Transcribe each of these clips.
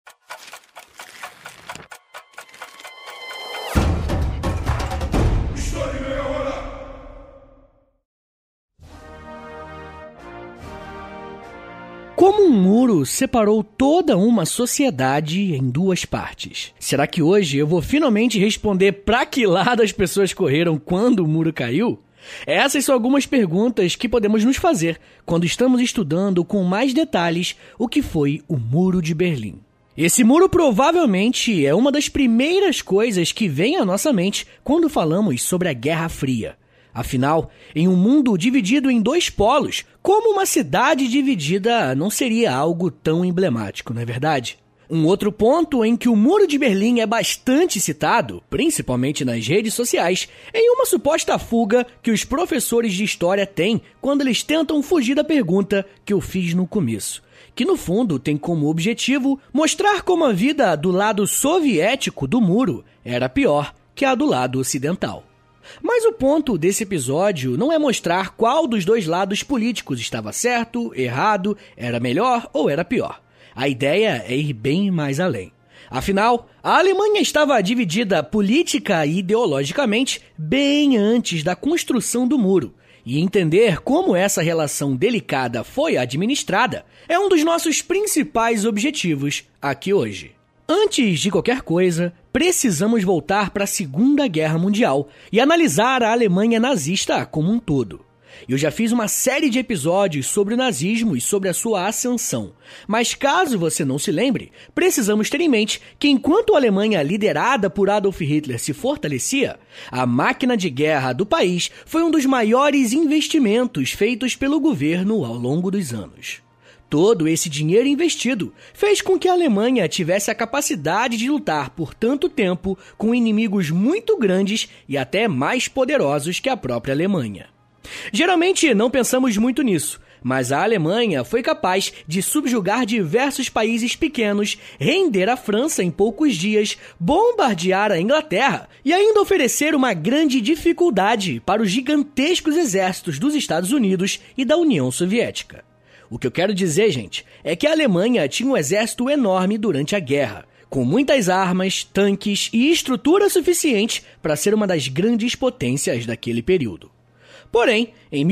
Como um muro separou toda uma sociedade em duas partes? Será que hoje eu vou finalmente responder pra que lado as pessoas correram quando o muro caiu? Essas são algumas perguntas que podemos nos fazer quando estamos estudando com mais detalhes o que foi o Muro de Berlim. Esse muro provavelmente é uma das primeiras coisas que vem à nossa mente quando falamos sobre a Guerra Fria. Afinal, em um mundo dividido em dois polos, como uma cidade dividida não seria algo tão emblemático, não é verdade? Um outro ponto em que o Muro de Berlim é bastante citado, principalmente nas redes sociais, é em uma suposta fuga que os professores de história têm quando eles tentam fugir da pergunta que eu fiz no começo, que no fundo tem como objetivo mostrar como a vida do lado soviético do muro era pior que a do lado ocidental. Mas o ponto desse episódio não é mostrar qual dos dois lados políticos estava certo, errado, era melhor ou era pior. A ideia é ir bem mais além. Afinal, a Alemanha estava dividida política e ideologicamente bem antes da construção do muro. E entender como essa relação delicada foi administrada é um dos nossos principais objetivos aqui hoje. Antes de qualquer coisa, precisamos voltar para a Segunda Guerra Mundial e analisar a Alemanha nazista como um todo. Eu já fiz uma série de episódios sobre o nazismo e sobre a sua ascensão, mas caso você não se lembre, precisamos ter em mente que enquanto a Alemanha liderada por Adolf Hitler se fortalecia, a máquina de guerra do país foi um dos maiores investimentos feitos pelo governo ao longo dos anos. Todo esse dinheiro investido fez com que a Alemanha tivesse a capacidade de lutar por tanto tempo com inimigos muito grandes e até mais poderosos que a própria Alemanha. Geralmente não pensamos muito nisso, mas a Alemanha foi capaz de subjugar diversos países pequenos, render a França em poucos dias, bombardear a Inglaterra e ainda oferecer uma grande dificuldade para os gigantescos exércitos dos Estados Unidos e da União Soviética. O que eu quero dizer, gente, é que a Alemanha tinha um exército enorme durante a guerra, com muitas armas, tanques e estrutura suficiente para ser uma das grandes potências daquele período. Porém, em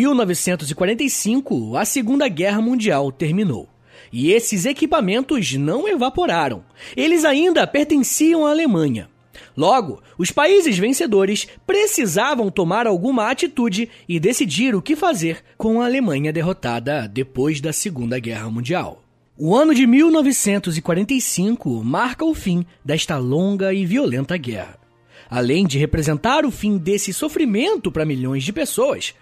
1945, a Segunda Guerra Mundial terminou. E esses equipamentos não evaporaram. Eles ainda pertenciam à Alemanha. Logo, os países vencedores precisavam tomar alguma atitude e decidir o que fazer com a Alemanha derrotada depois da Segunda Guerra Mundial. O ano de 1945 marca o fim desta longa e violenta guerra. Além de representar o fim desse sofrimento para milhões de pessoas,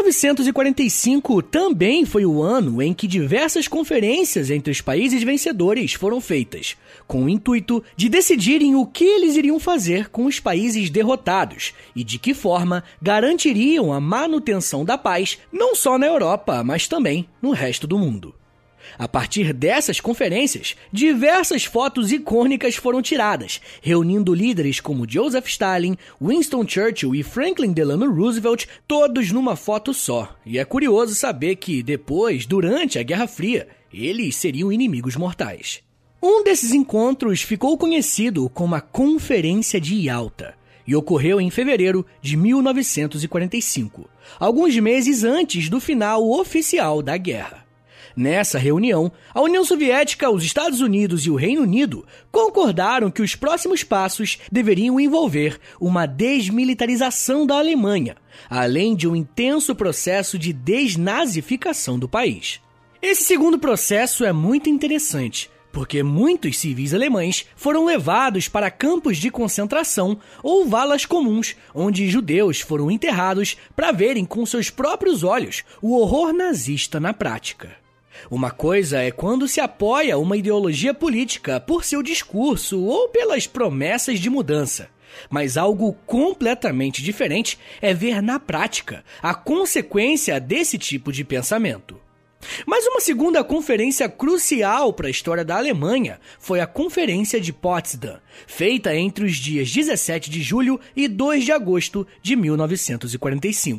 1945 também foi o ano em que diversas conferências entre os países vencedores foram feitas, com o intuito de decidirem o que eles iriam fazer com os países derrotados e de que forma garantiriam a manutenção da paz não só na Europa, mas também no resto do mundo. A partir dessas conferências, diversas fotos icônicas foram tiradas, reunindo líderes como Joseph Stalin, Winston Churchill e Franklin Delano Roosevelt, todos numa foto só. E é curioso saber que depois, durante a Guerra Fria, eles seriam inimigos mortais. Um desses encontros ficou conhecido como a Conferência de Yalta e ocorreu em fevereiro de 1945, alguns meses antes do final oficial da guerra. Nessa reunião, a União Soviética, os Estados Unidos e o Reino Unido concordaram que os próximos passos deveriam envolver uma desmilitarização da Alemanha, além de um intenso processo de desnazificação do país. Esse segundo processo é muito interessante, porque muitos civis alemães foram levados para campos de concentração ou valas comuns, onde judeus foram enterrados para verem com seus próprios olhos o horror nazista na prática. Uma coisa é quando se apoia uma ideologia política por seu discurso ou pelas promessas de mudança. Mas algo completamente diferente é ver na prática a consequência desse tipo de pensamento. Mas uma segunda conferência crucial para a história da Alemanha foi a Conferência de Potsdam, feita entre os dias 17 de julho e 2 de agosto de 1945.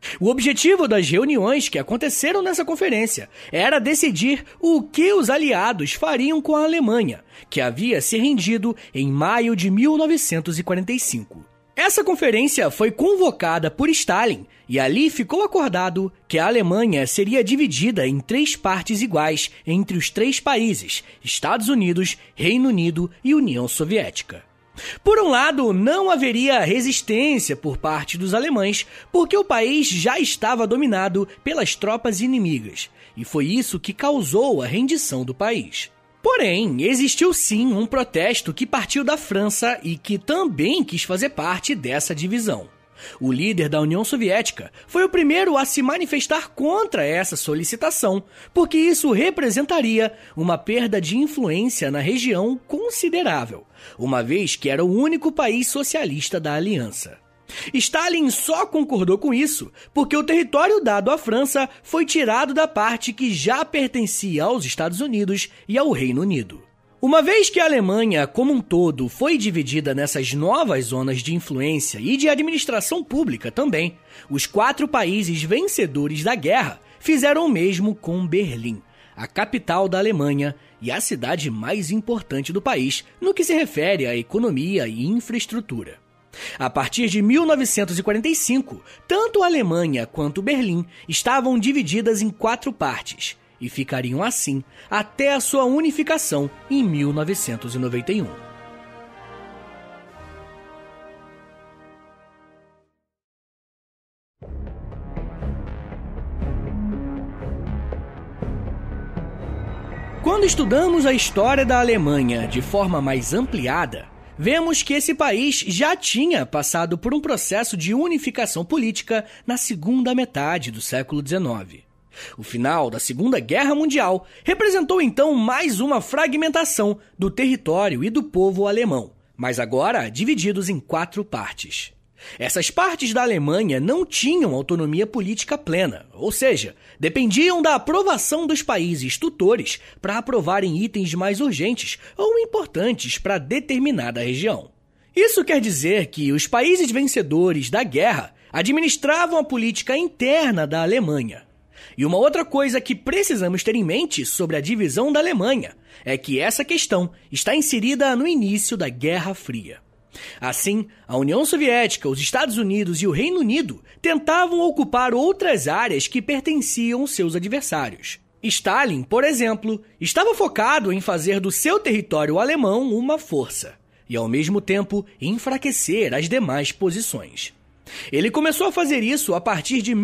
O objetivo das reuniões que aconteceram nessa conferência era decidir o que os aliados fariam com a Alemanha, que havia se rendido em maio de 1945. Essa conferência foi convocada por Stalin e ali ficou acordado que a Alemanha seria dividida em 3 partes iguais entre os 3 países, Estados Unidos, Reino Unido e União Soviética. Por um lado, não haveria resistência por parte dos alemães, porque o país já estava dominado pelas tropas inimigas, e foi isso que causou a rendição do país. Porém, existiu sim um protesto que partiu da França e que também quis fazer parte dessa divisão. O líder da União Soviética foi o primeiro a se manifestar contra essa solicitação, porque isso representaria uma perda de influência na região considerável, uma vez que era o único país socialista da aliança. Stalin só concordou com isso porque o território dado à França foi tirado da parte que já pertencia aos Estados Unidos e ao Reino Unido. Uma vez que a Alemanha, como um todo, foi dividida nessas novas zonas de influência e de administração pública também, os 4 países vencedores da guerra fizeram o mesmo com Berlim, a capital da Alemanha e a cidade mais importante do país no que se refere à economia e infraestrutura. A partir de 1945, tanto a Alemanha quanto Berlim estavam divididas em 4 partes, e ficariam assim até a sua unificação em 1991. Quando estudamos a história da Alemanha de forma mais ampliada, vemos que esse país já tinha passado por um processo de unificação política na segunda metade do século XIX. O final da Segunda Guerra Mundial representou então mais uma fragmentação do território e do povo alemão, mas agora divididos em 4 partes. Essas partes da Alemanha não tinham autonomia política plena, ou seja, dependiam da aprovação dos países tutores para aprovarem itens mais urgentes ou importantes para determinada região. Isso quer dizer que os países vencedores da guerra administravam a política interna da Alemanha. E uma outra coisa que precisamos ter em mente sobre a divisão da Alemanha é que essa questão está inserida no início da Guerra Fria. Assim, a União Soviética, os Estados Unidos e o Reino Unido tentavam ocupar outras áreas que pertenciam aos seus adversários. Stalin, por exemplo, estava focado em fazer do seu território alemão uma força e, ao mesmo tempo, enfraquecer as demais posições. Ele começou a fazer isso a partir de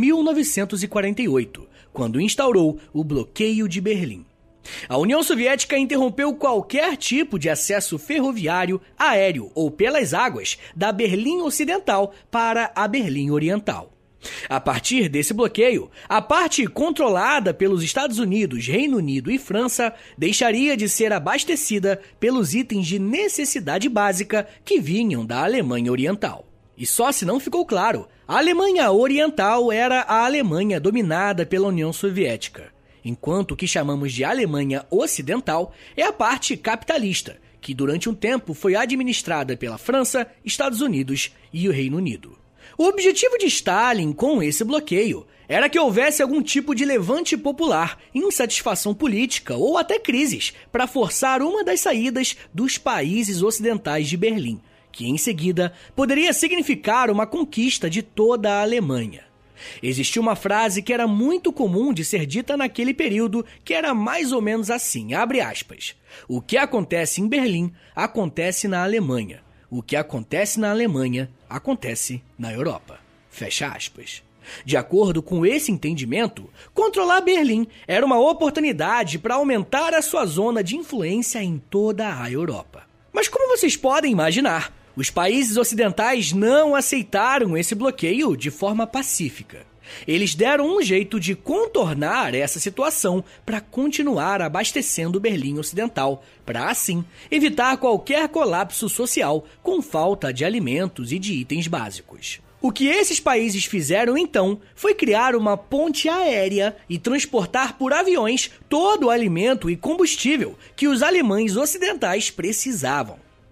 1948, quando instaurou o bloqueio de Berlim. A União Soviética interrompeu qualquer tipo de acesso ferroviário, aéreo ou pelas águas da Berlim Ocidental para a Berlim Oriental. A partir desse bloqueio, a parte controlada pelos Estados Unidos, Reino Unido e França deixaria de ser abastecida pelos itens de necessidade básica que vinham da Alemanha Oriental. E só se não ficou claro, a Alemanha Oriental era a Alemanha dominada pela União Soviética, enquanto o que chamamos de Alemanha Ocidental é a parte capitalista, que durante um tempo foi administrada pela França, Estados Unidos e o Reino Unido. O objetivo de Stalin com esse bloqueio era que houvesse algum tipo de levante popular, insatisfação política ou até crises para forçar uma das saídas dos países ocidentais de Berlim, que em seguida poderia significar uma conquista de toda a Alemanha. Existia uma frase que era muito comum de ser dita naquele período, que era mais ou menos assim, abre aspas, o que acontece em Berlim, acontece na Alemanha. O que acontece na Alemanha, acontece na Europa. Fecha aspas. De acordo com esse entendimento, controlar Berlim era uma oportunidade para aumentar a sua zona de influência em toda a Europa. Mas como vocês podem imaginar, os países ocidentais não aceitaram esse bloqueio de forma pacífica. Eles deram um jeito de contornar essa situação para continuar abastecendo Berlim Ocidental, para assim evitar qualquer colapso social com falta de alimentos e de itens básicos. O que esses países fizeram então foi criar uma ponte aérea e transportar por aviões todo o alimento e combustível que os alemães ocidentais precisavam.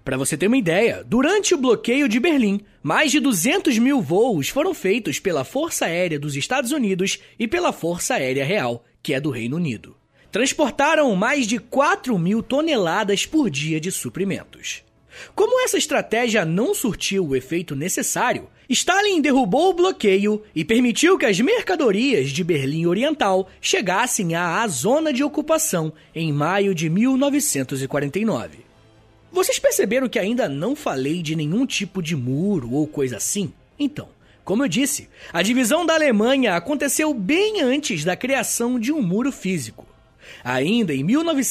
Para você ter uma ideia, durante o bloqueio de Berlim, mais de 200 mil voos foram feitos pela Força Aérea dos Estados Unidos e pela Força Aérea Real, que é do Reino Unido. Transportaram mais de 4 mil toneladas por dia de suprimentos. Como essa estratégia não surtiu o efeito necessário, Stalin derrubou o bloqueio e permitiu que as mercadorias de Berlim Oriental chegassem à zona de ocupação em maio de 1949. Vocês perceberam que ainda não falei de nenhum tipo de muro ou coisa assim? Então, como eu disse, a divisão da Alemanha aconteceu bem antes da criação de um muro físico. Ainda em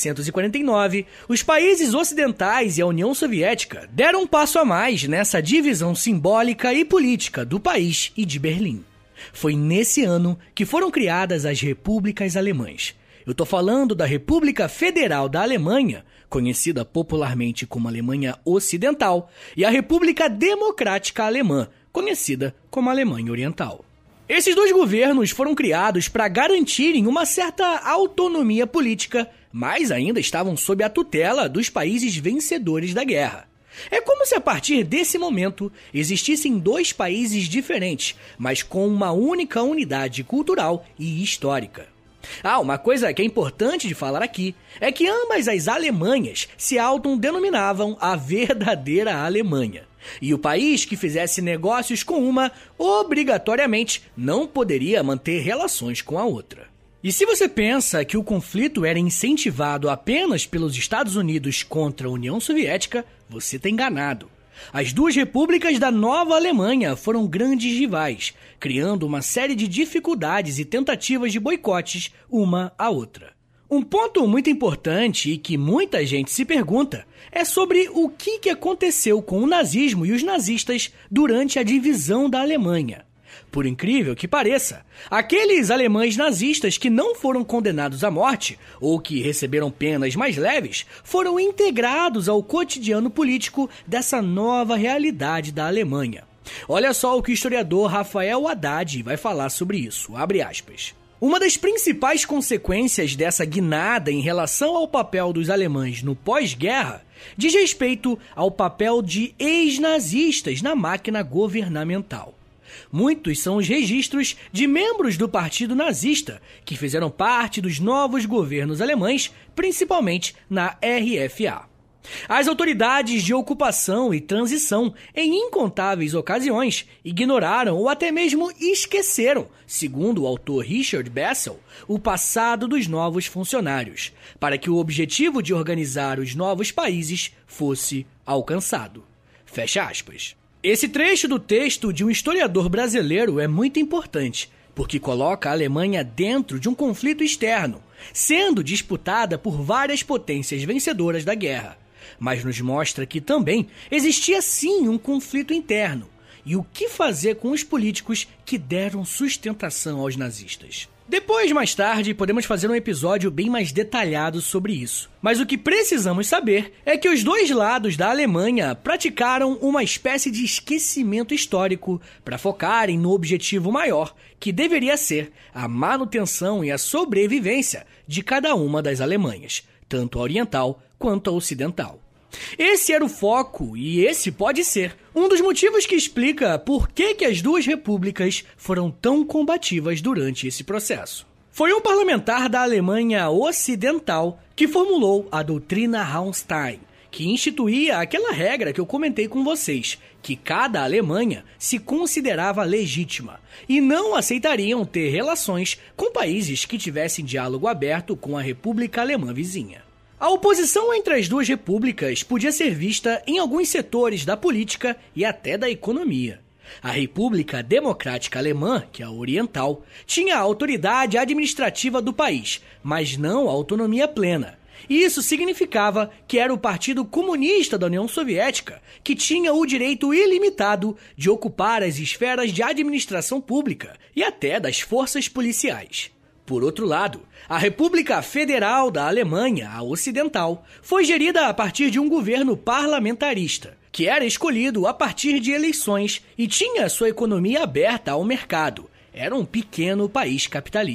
1949, os países ocidentais e a União Soviética deram um passo a mais nessa divisão simbólica e política do país e de Berlim. Foi nesse ano que foram criadas as repúblicas alemãs. Eu estou falando da República Federal da Alemanha, conhecida popularmente como Alemanha Ocidental, e a República Democrática Alemã, conhecida como Alemanha Oriental. Esses dois governos foram criados para garantirem uma certa autonomia política, mas ainda estavam sob a tutela dos países vencedores da guerra. É como se a partir desse momento existissem dois países diferentes, mas com uma única unidade cultural e histórica. Uma coisa que é importante de falar aqui é que ambas as Alemanhas se autodenominavam a verdadeira Alemanha. E o país que fizesse negócios com uma, obrigatoriamente, não poderia manter relações com a outra. E se você pensa que o conflito era incentivado apenas pelos Estados Unidos contra a União Soviética, você está enganado. As duas repúblicas da nova Alemanha foram grandes rivais, criando uma série de dificuldades e tentativas de boicotes uma à outra. Um ponto muito importante e que muita gente se pergunta é sobre o que aconteceu com o nazismo e os nazistas durante a divisão da Alemanha. Por incrível que pareça, aqueles alemães nazistas que não foram condenados à morte ou que receberam penas mais leves foram integrados ao cotidiano político dessa nova realidade da Alemanha. Olha só o que o historiador Rafael Haddad vai falar sobre isso, abre aspas. Uma das principais consequências dessa guinada em relação ao papel dos alemães no pós-guerra diz respeito ao papel de ex-nazistas na máquina governamental. Muitos são os registros de membros do Partido Nazista que fizeram parte dos novos governos alemães, principalmente na RFA. As autoridades de ocupação e transição, em incontáveis ocasiões, ignoraram ou até mesmo esqueceram, segundo o autor Richard Bessel, o passado dos novos funcionários, para que o objetivo de organizar os novos países fosse alcançado. Fecha aspas. Esse trecho do texto de um historiador brasileiro é muito importante, porque coloca a Alemanha dentro de um conflito externo, sendo disputada por várias potências vencedoras da guerra. Mas nos mostra que também existia sim um conflito interno. E o que fazer com os políticos que deram sustentação aos nazistas? Depois, mais tarde, podemos fazer um episódio bem mais detalhado sobre isso. Mas o que precisamos saber é que os dois lados da Alemanha praticaram uma espécie de esquecimento histórico para focarem no objetivo maior, que deveria ser a manutenção e a sobrevivência de cada uma das Alemanhas, tanto a oriental quanto a ocidental. Esse era o foco e esse pode ser um dos motivos que explica por que as duas repúblicas foram tão combativas durante esse processo. Foi um parlamentar da Alemanha Ocidental que formulou a doutrina Hauenstein, que instituía aquela regra que eu comentei com vocês, que cada Alemanha se considerava legítima e não aceitariam ter relações com países que tivessem diálogo aberto com a República Alemã vizinha. A oposição entre as duas repúblicas podia ser vista em alguns setores da política e até da economia. A República Democrática Alemã, que é a oriental, tinha a autoridade administrativa do país, mas não a autonomia plena. Isso significava que era o Partido Comunista da União Soviética que tinha o direito ilimitado de ocupar as esferas de administração pública e até das forças policiais. Por outro lado, a República Federal da Alemanha, a Ocidental, foi gerida a partir de um governo parlamentarista, que era escolhido a partir de eleições e tinha sua economia aberta ao mercado. Era um pequeno país capitalista.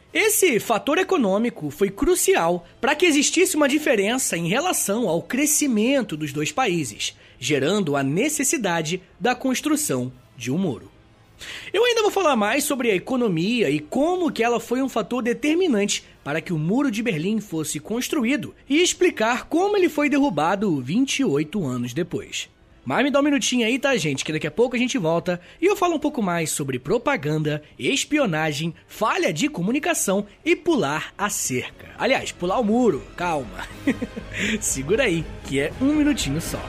Esse fator econômico foi crucial para que existisse uma diferença em relação ao crescimento dos dois países, gerando a necessidade da construção de um muro. Eu ainda vou falar mais sobre a economia e como que ela foi um fator determinante para que o Muro de Berlim fosse construído e explicar como ele foi derrubado 28 anos depois. Mas me dá um minutinho aí, tá, gente? Que daqui a pouco a gente volta e eu falo um pouco mais sobre propaganda, espionagem, falha de comunicação e pular a cerca. Aliás, pular o muro, calma. Segura aí, que é um minutinho só.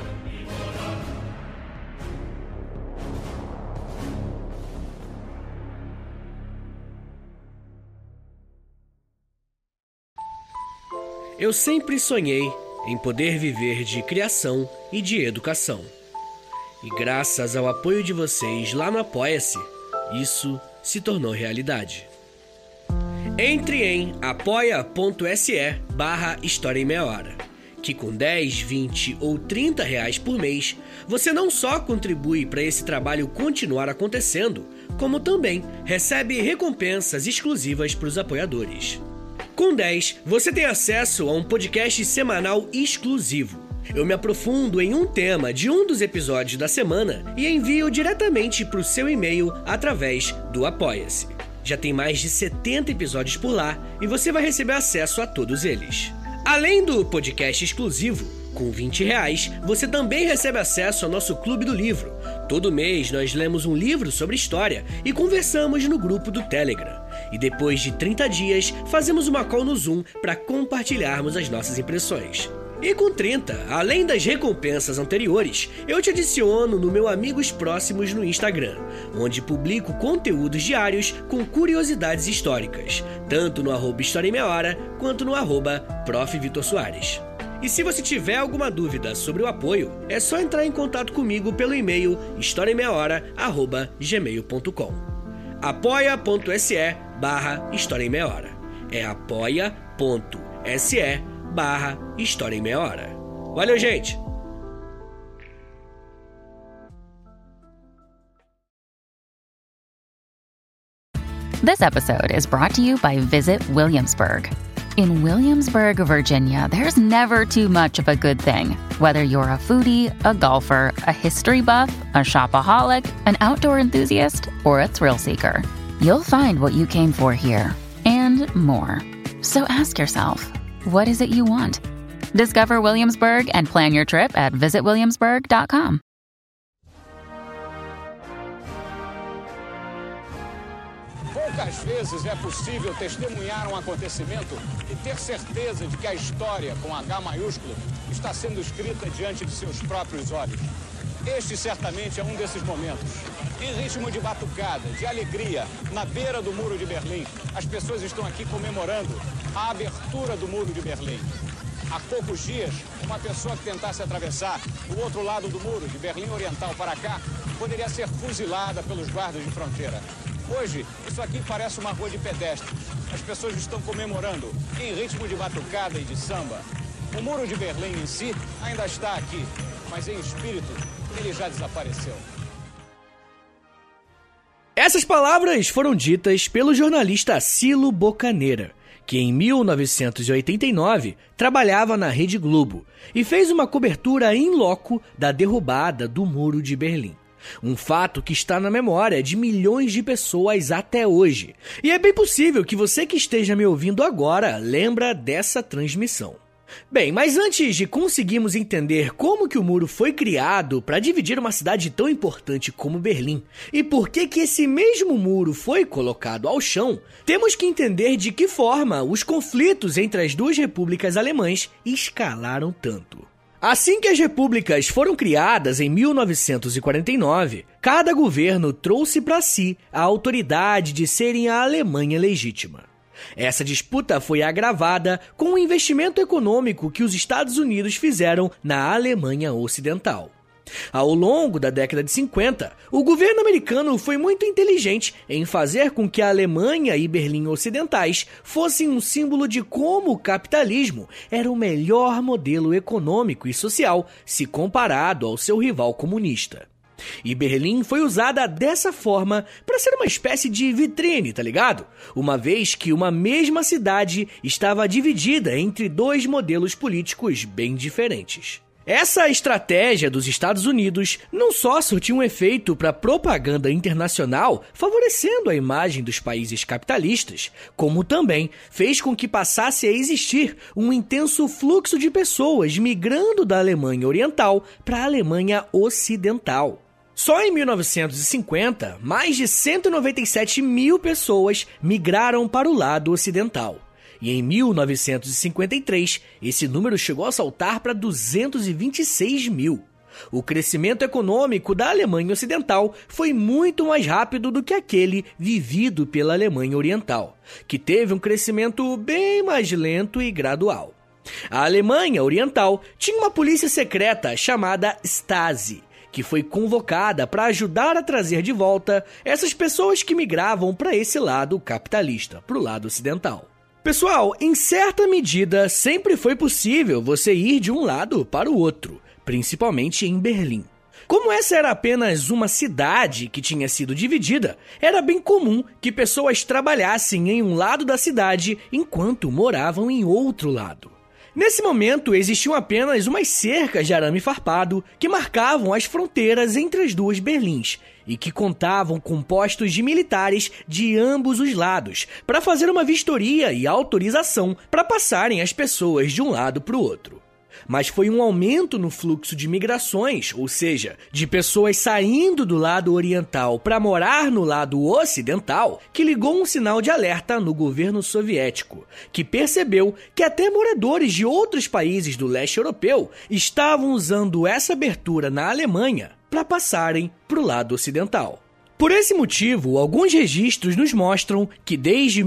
Eu sempre sonhei em poder viver de criação e de educação. E graças ao apoio de vocês lá no Apoia-se, isso se tornou realidade. Entre em apoia.se/História em Meia Hora, que com 10, 20 ou 30 reais por mês, você não só contribui para esse trabalho continuar acontecendo, como também recebe recompensas exclusivas para os apoiadores. Com 10, você tem acesso a um podcast semanal exclusivo. Eu me aprofundo em um tema de um dos episódios da semana e envio diretamente para o seu e-mail através do Apoia-se. Já tem mais de 70 episódios por lá e você vai receber acesso a todos eles. Além do podcast exclusivo, com 20 reais, você também recebe acesso ao nosso Clube do Livro. Todo mês nós lemos um livro sobre história e conversamos no grupo do Telegram. E depois de 30 dias, fazemos uma call no Zoom para compartilharmos as nossas impressões. E com 30, além das recompensas anteriores, eu te adiciono no meu Amigos Próximos no Instagram, onde publico conteúdos diários com curiosidades históricas, tanto no @História em Meia Hora, quanto no @Prof. Vitor Soares. E se você tiver alguma dúvida sobre o apoio, é só entrar em contato comigo pelo e-mail historiaemmeiahora@gmail.com. apoia.se/História em Meia Hora. É apoia.se/História em Meia Hora. Valeu, gente! This episode is brought to you by Visit Williamsburg. In Williamsburg, Virginia, there's never too much of a good thing. Whether you're a foodie, a golfer, a history buff, a shopaholic, an outdoor enthusiast, or a thrill seeker, you'll find what you came for here and more. So ask yourself, what is it you want? Discover Williamsburg and plan your trip at visitwilliamsburg.com. Poucas vezes é possível testemunhar um acontecimento e ter certeza de que a história, com H maiúsculo, está sendo escrita diante de seus próprios olhos. Este certamente é um desses momentos. Em ritmo de batucada, de alegria, na beira do Muro de Berlim, as pessoas estão aqui comemorando a abertura do Muro de Berlim. Há poucos dias, uma pessoa que tentasse atravessar o outro lado do muro, de Berlim Oriental para cá, poderia ser fuzilada pelos guardas de fronteira. Hoje, isso aqui parece uma rua de pedestres. As pessoas estão comemorando em ritmo de batucada e de samba. O Muro de Berlim em si ainda está aqui, mas em espírito ele já desapareceu. Essas palavras foram ditas pelo jornalista Cilo Bocaneira, que em 1989 trabalhava na Rede Globo e fez uma cobertura in loco da derrubada do Muro de Berlim. Um fato que está na memória de milhões de pessoas até hoje. E é bem possível que você que esteja me ouvindo agora lembra dessa transmissão. Bem, mas antes de conseguirmos entender como que o muro foi criado para dividir uma cidade tão importante como Berlim e por que esse mesmo muro foi colocado ao chão, temos que entender de que forma os conflitos entre as duas repúblicas alemãs escalaram tanto. Assim que as repúblicas foram criadas em 1949, cada governo trouxe para si a autoridade de serem a Alemanha legítima. Essa disputa foi agravada com o investimento econômico que os Estados Unidos fizeram na Alemanha Ocidental. Ao longo da década de 50, o governo americano foi muito inteligente em fazer com que a Alemanha e Berlim ocidentais fossem um símbolo de como o capitalismo era o melhor modelo econômico e social se comparado ao seu rival comunista. E Berlim foi usada dessa forma para ser uma espécie de vitrine, tá ligado? Uma vez que uma mesma cidade estava dividida entre dois modelos políticos bem diferentes. Essa estratégia dos Estados Unidos não só surtiu um efeito para a propaganda internacional, favorecendo a imagem dos países capitalistas, como também fez com que passasse a existir um intenso fluxo de pessoas migrando da Alemanha Oriental para a Alemanha Ocidental. Só em 1950, mais de 197 mil pessoas migraram para o lado ocidental. E em 1953, esse número chegou a saltar para 226 mil. O crescimento econômico da Alemanha Ocidental foi muito mais rápido do que aquele vivido pela Alemanha Oriental, que teve um crescimento bem mais lento e gradual. A Alemanha Oriental tinha uma polícia secreta chamada Stasi, que foi convocada para ajudar a trazer de volta essas pessoas que migravam para esse lado capitalista, para o lado ocidental. Pessoal, em certa medida, sempre foi possível você ir de um lado para o outro, principalmente em Berlim. Como essa era apenas uma cidade que tinha sido dividida, era bem comum que pessoas trabalhassem em um lado da cidade enquanto moravam em outro lado. Nesse momento, existiam apenas umas cercas de arame farpado que marcavam as fronteiras entre as duas Berlins e que contavam com postos de militares de ambos os lados para fazer uma vistoria e autorização para passarem as pessoas de um lado para o outro. Mas foi um aumento no fluxo de migrações, ou seja, de pessoas saindo do lado oriental para morar no lado ocidental, que ligou um sinal de alerta no governo soviético, que percebeu que até moradores de outros países do leste europeu estavam usando essa abertura na Alemanha para passarem para o lado ocidental. Por esse motivo, alguns registros nos mostram que desde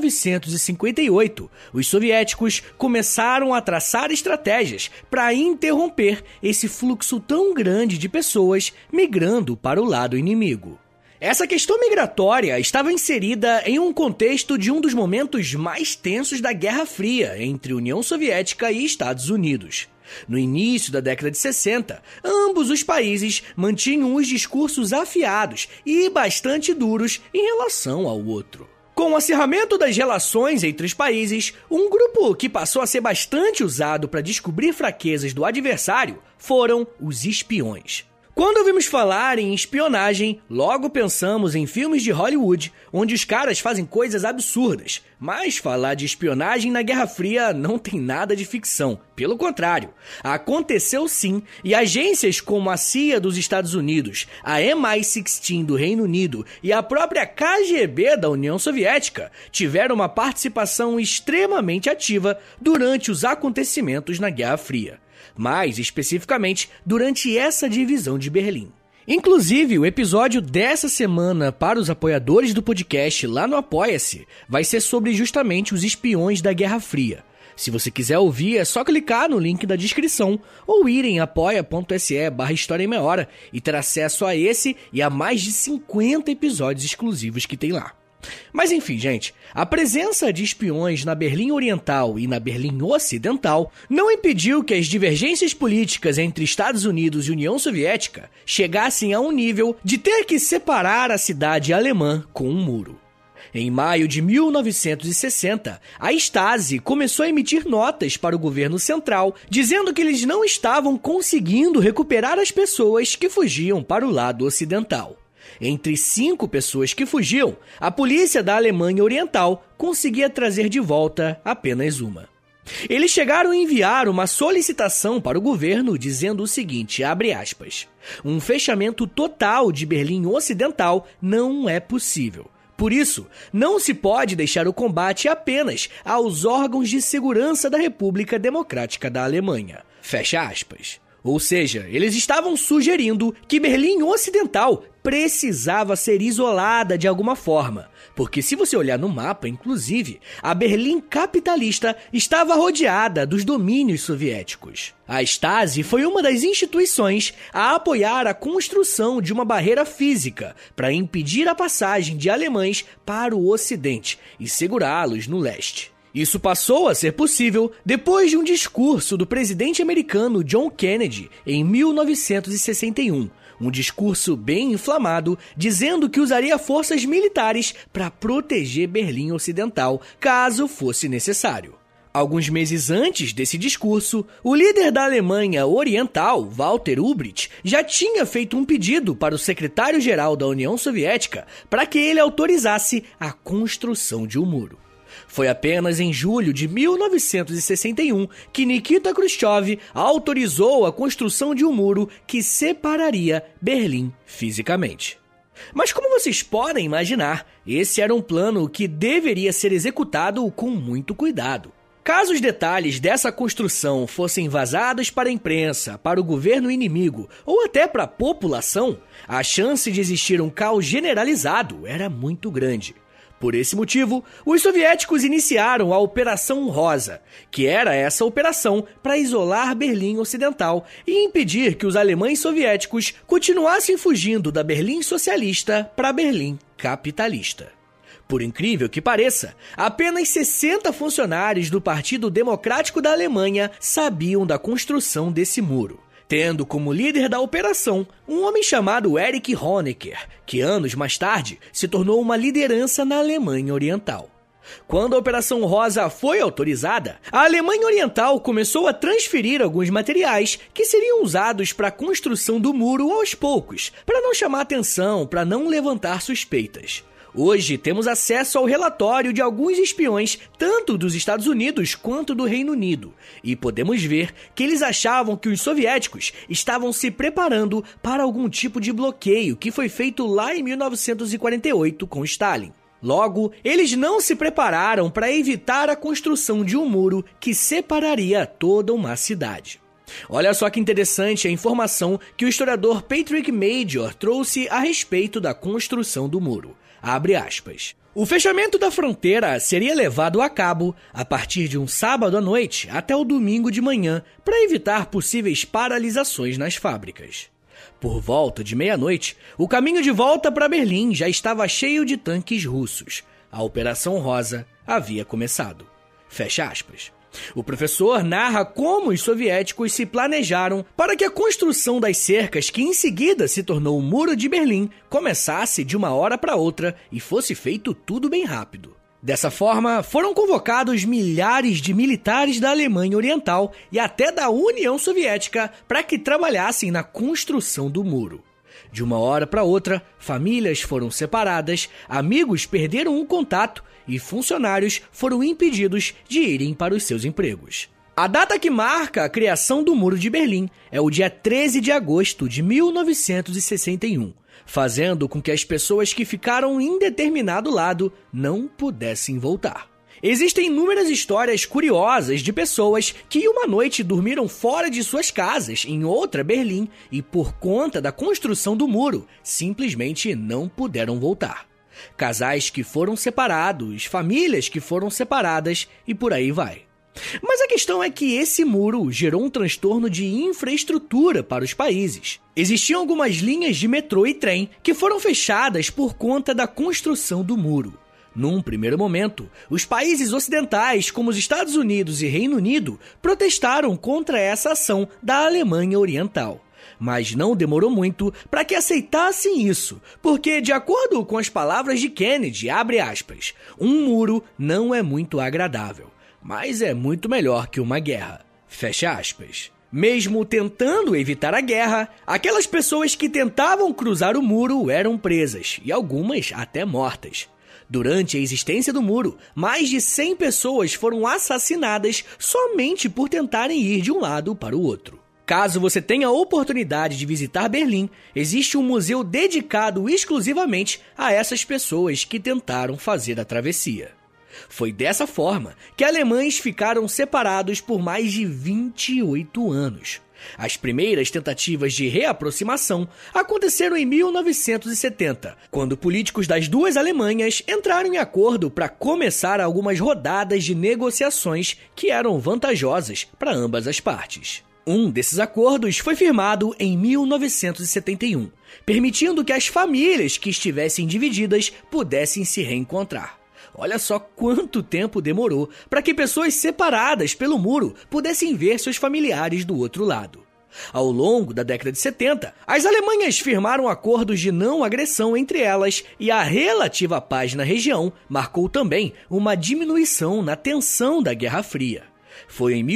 1958, os soviéticos começaram a traçar estratégias para interromper esse fluxo tão grande de pessoas migrando para o lado inimigo. Essa questão migratória estava inserida em um contexto de um dos momentos mais tensos da Guerra Fria entre União Soviética e Estados Unidos. No início da década de 60, ambos os países mantinham os discursos afiados e bastante duros em relação ao outro. Com o acirramento das relações entre os países, um grupo que passou a ser bastante usado para descobrir fraquezas do adversário foram os espiões. Quando ouvimos falar em espionagem, logo pensamos em filmes de Hollywood, onde os caras fazem coisas absurdas. Mas falar de espionagem na Guerra Fria não tem nada de ficção. Pelo contrário, aconteceu sim, e agências como a CIA dos Estados Unidos, a MI6 do Reino Unido e a própria KGB da União Soviética tiveram uma participação extremamente ativa durante os acontecimentos na Guerra Fria. Mais especificamente durante essa divisão de Berlim. Inclusive, o episódio dessa semana para os apoiadores do podcast lá no Apoia-se vai ser sobre justamente os espiões da Guerra Fria. Se você quiser ouvir, é só clicar no link da descrição ou ir em apoia.se/História em Meia Hora e ter acesso a esse e a mais de 50 episódios exclusivos que tem lá. Mas enfim, gente, a presença de espiões na Berlim Oriental e na Berlim Ocidental não impediu que as divergências políticas entre Estados Unidos e União Soviética chegassem a um nível de ter que separar a cidade alemã com um muro. Em maio de 1960, a Stasi começou a emitir notas para o governo central, dizendo que eles não estavam conseguindo recuperar as pessoas que fugiam para o lado ocidental. Entre 5 pessoas que fugiam, a polícia da Alemanha Oriental conseguia trazer de volta apenas uma. Eles chegaram a enviar uma solicitação para o governo dizendo o seguinte, abre aspas, um fechamento total de Berlim Ocidental não é possível. Por isso, não se pode deixar o combate apenas aos órgãos de segurança da República Democrática da Alemanha. Fecha aspas. Ou seja, eles estavam sugerindo que Berlim Ocidental precisava ser isolada de alguma forma, porque se você olhar no mapa, inclusive, a Berlim capitalista estava rodeada dos domínios soviéticos. A Stasi foi uma das instituições a apoiar a construção de uma barreira física para impedir a passagem de alemães para o ocidente e segurá-los no leste. Isso passou a ser possível depois de um discurso do presidente americano John Kennedy em 1961. Um discurso bem inflamado, dizendo que usaria forças militares para proteger Berlim Ocidental, caso fosse necessário. Alguns meses antes desse discurso, o líder da Alemanha Oriental, Walter Ulbricht, já tinha feito um pedido para o secretário-geral da União Soviética para que ele autorizasse a construção de um muro. Foi apenas em julho de 1961 que Nikita Khrushchev autorizou a construção de um muro que separaria Berlim fisicamente. Mas como vocês podem imaginar, esse era um plano que deveria ser executado com muito cuidado. Caso os detalhes dessa construção fossem vazados para a imprensa, para o governo inimigo ou até para a população, a chance de existir um caos generalizado era muito grande. Por esse motivo, os soviéticos iniciaram a Operação Rosa, que era essa operação para isolar Berlim Ocidental e impedir que os alemães soviéticos continuassem fugindo da Berlim socialista para Berlim capitalista. Por incrível que pareça, apenas 60 funcionários do Partido Democrático da Alemanha sabiam da construção desse muro, tendo como líder da operação um homem chamado Erich Honecker, que anos mais tarde se tornou uma liderança na Alemanha Oriental. Quando a Operação Rosa foi autorizada, a Alemanha Oriental começou a transferir alguns materiais que seriam usados para a construção do muro aos poucos, para não chamar atenção, para não levantar suspeitas. Hoje temos acesso ao relatório de alguns espiões, tanto dos Estados Unidos quanto do Reino Unido, e podemos ver que eles achavam que os soviéticos estavam se preparando para algum tipo de bloqueio que foi feito lá em 1948 com Stalin. Logo, eles não se prepararam para evitar a construção de um muro que separaria toda uma cidade. Olha só que interessante a informação que o historiador Patrick Major trouxe a respeito da construção do muro. Abre aspas. O fechamento da fronteira seria levado a cabo a partir de um sábado à noite até o domingo de manhã para evitar possíveis paralisações nas fábricas. Por volta de meia-noite, o caminho de volta para Berlim já estava cheio de tanques russos. A Operação Rosa havia começado. Fecha aspas. O professor narra como os soviéticos se planejaram para que a construção das cercas que em seguida se tornou o Muro de Berlim começasse de uma hora para outra e fosse feito tudo bem rápido. Dessa forma, foram convocados milhares de militares da Alemanha Oriental e até da União Soviética para que trabalhassem na construção do muro. De uma hora para outra, famílias foram separadas, amigos perderam o contato e funcionários foram impedidos de irem para os seus empregos. A data que marca a criação do Muro de Berlim é o dia 13 de agosto de 1961, fazendo com que as pessoas que ficaram em determinado lado não pudessem voltar. Existem inúmeras histórias curiosas de pessoas que uma noite dormiram fora de suas casas em outra Berlim e por conta da construção do muro, simplesmente não puderam voltar. Casais que foram separados, famílias que foram separadas e por aí vai. Mas a questão é que esse muro gerou um transtorno de infraestrutura para os países. Existiam algumas linhas de metrô e trem que foram fechadas por conta da construção do muro. Num primeiro momento, os países ocidentais, como os Estados Unidos e Reino Unido, protestaram contra essa ação da Alemanha Oriental. Mas não demorou muito para que aceitassem isso, porque, de acordo com as palavras de Kennedy, abre aspas, um muro não é muito agradável, mas é muito melhor que uma guerra, fecha aspas. Mesmo tentando evitar a guerra, aquelas pessoas que tentavam cruzar o muro eram presas, e algumas até mortas. Durante a existência do muro, mais de 100 pessoas foram assassinadas somente por tentarem ir de um lado para o outro. Caso você tenha a oportunidade de visitar Berlim, existe um museu dedicado exclusivamente a essas pessoas que tentaram fazer a travessia. Foi dessa forma que alemães ficaram separados por mais de 28 anos. As primeiras tentativas de reaproximação aconteceram em 1970, quando políticos das duas Alemanhas entraram em acordo para começar algumas rodadas de negociações que eram vantajosas para ambas as partes. Um desses acordos foi firmado em 1971, permitindo que as famílias que estivessem divididas pudessem se reencontrar. Olha só quanto tempo demorou para que pessoas separadas pelo muro pudessem ver seus familiares do outro lado. Ao longo da década de 70, as Alemanhas firmaram acordos de não agressão entre elas e a relativa paz na região marcou também uma diminuição na tensão da Guerra Fria. Foi em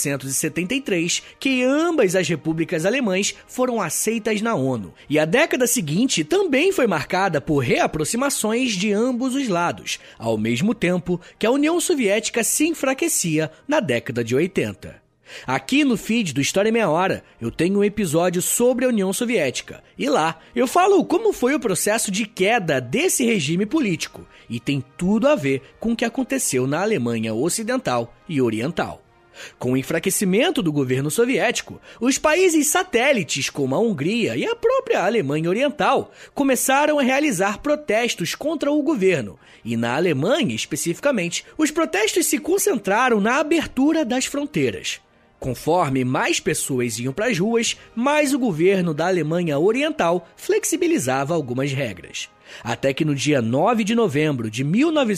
1973 que ambas as repúblicas alemãs foram aceitas na ONU, e a década seguinte também foi marcada por reaproximações de ambos os lados, ao mesmo tempo que a União Soviética se enfraquecia na década de 80. Aqui no feed do História em Meia Hora, eu tenho um episódio sobre a União Soviética. E lá, eu falo como foi o processo de queda desse regime político. E tem tudo a ver com o que aconteceu na Alemanha Ocidental e Oriental. Com o enfraquecimento do governo soviético, os países satélites como a Hungria e a própria Alemanha Oriental começaram a realizar protestos contra o governo. E na Alemanha, especificamente, os protestos se concentraram na abertura das fronteiras. Conforme mais pessoas iam para as ruas, mais o governo da Alemanha Oriental flexibilizava algumas regras. Até que no dia 9 de novembro de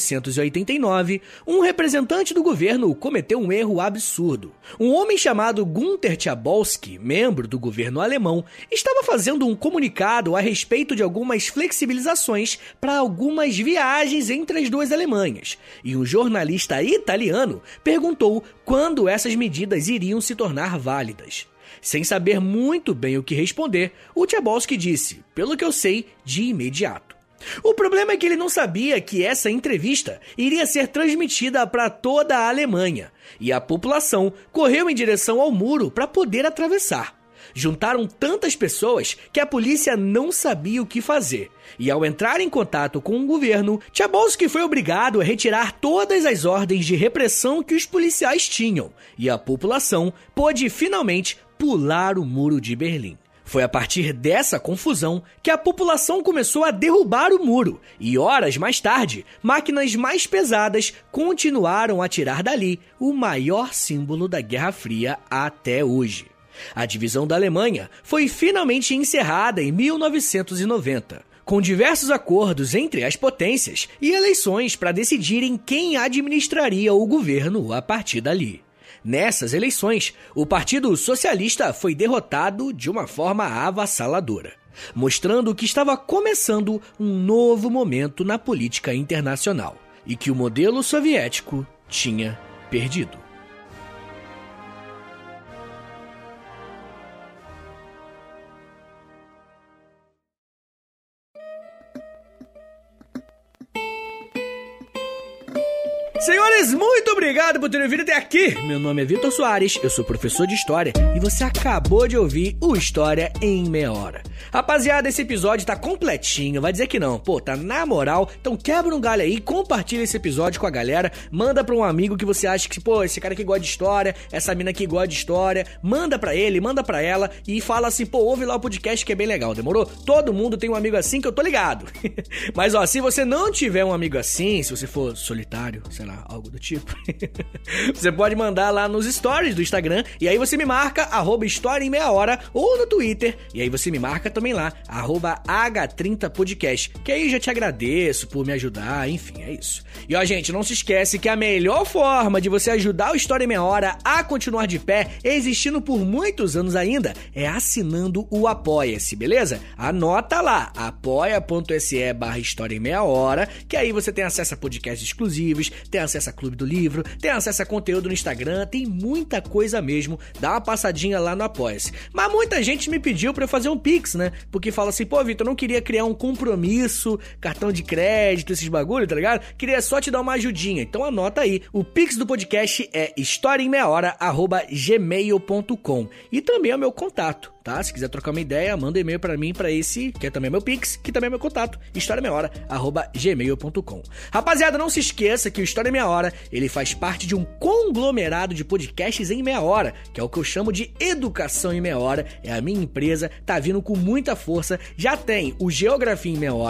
1989, um representante do governo cometeu um erro absurdo. Um homem chamado Günter Schabowski, membro do governo alemão, estava fazendo um comunicado a respeito de algumas flexibilizações para algumas viagens entre as duas Alemanhas. E um jornalista italiano perguntou quando essas medidas iriam se tornar válidas. Sem saber muito bem o que responder, o Schabowski disse, pelo que eu sei, de imediato. O problema é que ele não sabia que essa entrevista iria ser transmitida para toda a Alemanha, e a população correu em direção ao muro para poder atravessar. Juntaram tantas pessoas que a polícia não sabia o que fazer, e ao entrar em contato com o governo, Schabowski foi obrigado a retirar todas as ordens de repressão que os policiais tinham, e a população pôde finalmente pular o muro de Berlim. Foi a partir dessa confusão que a população começou a derrubar o muro e, horas mais tarde, máquinas mais pesadas continuaram a tirar dali o maior símbolo da Guerra Fria até hoje. A divisão da Alemanha foi finalmente encerrada em 1990, com diversos acordos entre as potências e eleições para decidirem quem administraria o governo a partir dali. Nessas eleições, o Partido Socialista foi derrotado de uma forma avassaladora, mostrando que estava começando um novo momento na política internacional e que o modelo soviético tinha perdido. Senhores, muito obrigado por terem vindo até aqui. Meu nome é Vitor Soares, eu sou professor de História e você acabou de ouvir o História em Meia Hora. Rapaziada, esse episódio tá completinho, vai dizer que não, pô, tá na moral, então quebra um galho aí, compartilha esse episódio com a galera, manda pra um amigo que você acha que, pô, esse cara aqui gosta de história, essa mina aqui gosta de história, manda pra ele, manda pra ela e fala assim, pô, ouve lá o podcast que é bem legal, demorou? Todo mundo tem um amigo assim que eu tô ligado. Mas ó, se você não tiver um amigo assim, se você for solitário, sei lá, algo do tipo, você pode mandar lá nos stories do Instagram e aí você me marca @História em Meia Hora ou no Twitter e aí você me marca também lá @H30podcast, que aí eu já te agradeço por me ajudar, enfim, é isso. E ó, gente, não se esquece que a melhor forma de você ajudar o História em Meia Hora a continuar de pé, existindo por muitos anos ainda, é assinando o Apoia-se, beleza? Anota lá, apoia.se/História em Meia Hora, que aí você tem acesso a podcasts exclusivos, tem acesso a Clube do Livro, tem acesso a conteúdo no Instagram, tem muita coisa mesmo, dá uma passadinha lá no Apoia-se. Mas muita gente me pediu pra eu fazer um Pix, né? Porque fala assim, pô, Vitor, eu não queria criar um compromisso, cartão de crédito, esses bagulho, tá ligado? Queria só te dar uma ajudinha, então anota aí. O Pix do podcast é historiaemmeiahora@gmail.com e também é o meu contato, tá? Se quiser trocar uma ideia, manda um e-mail pra mim, pra esse, que é também meu Pix, que também é meu contato, historiaemmeiahora@gmail.com. Rapaziada, não se esqueça que o História em Meia Hora, ele faz parte de um conglomerado de podcasts em meia hora, que é o que eu chamo de Educação em Meia Hora, é a minha empresa, tá vindo com muita força, já tem o Geografia em Meia Hora,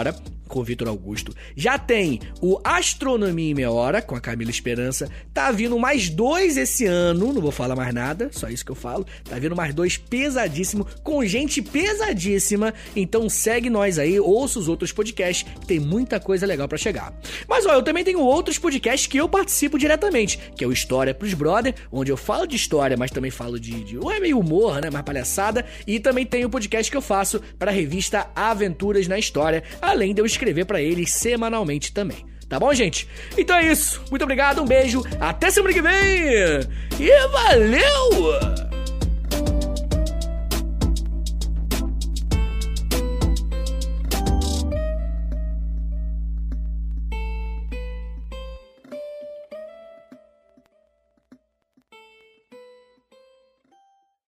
com o Vitor Augusto. Já tem o Astronomia em Meia Hora, com a Camila Esperança. Tá vindo mais 2 esse ano, não vou falar mais nada, só isso que eu falo. Tá vindo mais 2 pesadíssimo, com gente pesadíssima. Então segue nós aí, ouça os outros podcasts, tem muita coisa legal pra chegar. Mas ó, eu também tenho outros podcasts que eu participo diretamente, que é o História pros Brother, onde eu falo de história, mas também falo de meio humor, né, mais palhaçada. E também tem o podcast que eu faço pra revista Aventuras na História, além de eu escrever pra eles semanalmente também. Tá bom, gente? Então é isso. Muito obrigado, um beijo, até semana que vem e valeu!